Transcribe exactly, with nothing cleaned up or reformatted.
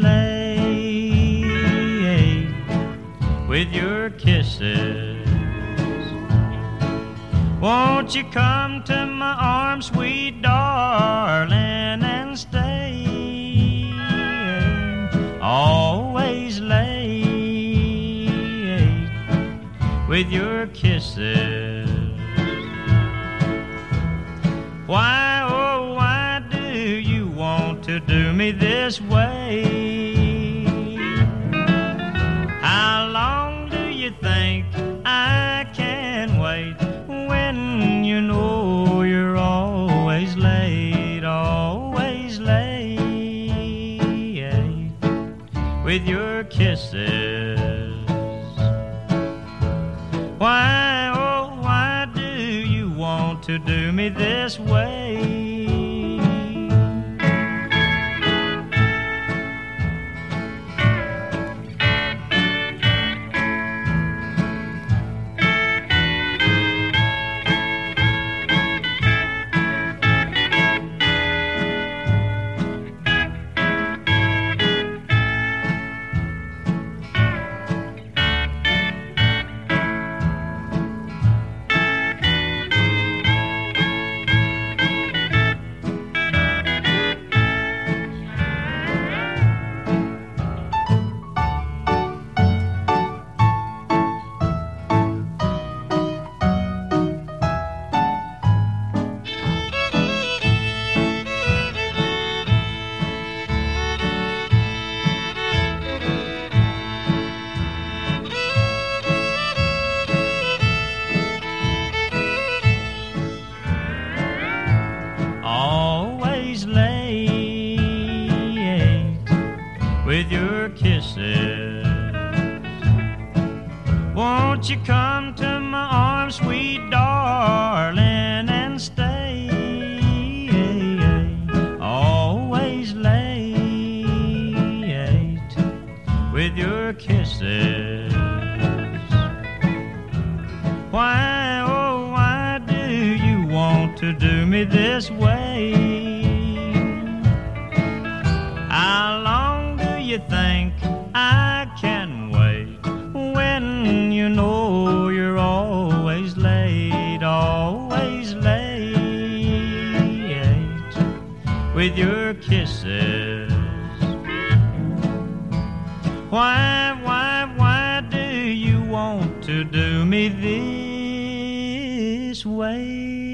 late with your kisses. Won't you come to my arms, sweet darling, and stay? Always late with your kisses. Why, oh, why do you want to do me this way? How long do you think I can wait when you know you're always late, always late with your kisses? Why, oh, why do you want to do me this way? Always late with your kisses. Won't you come to my arms, sweet darling, and stay? Always late with your kisses. Why, oh, why do you want to do me this way? How long do you think I can wait when you know you're always late, always late with your kisses? Why, why, why do you want to do me this way?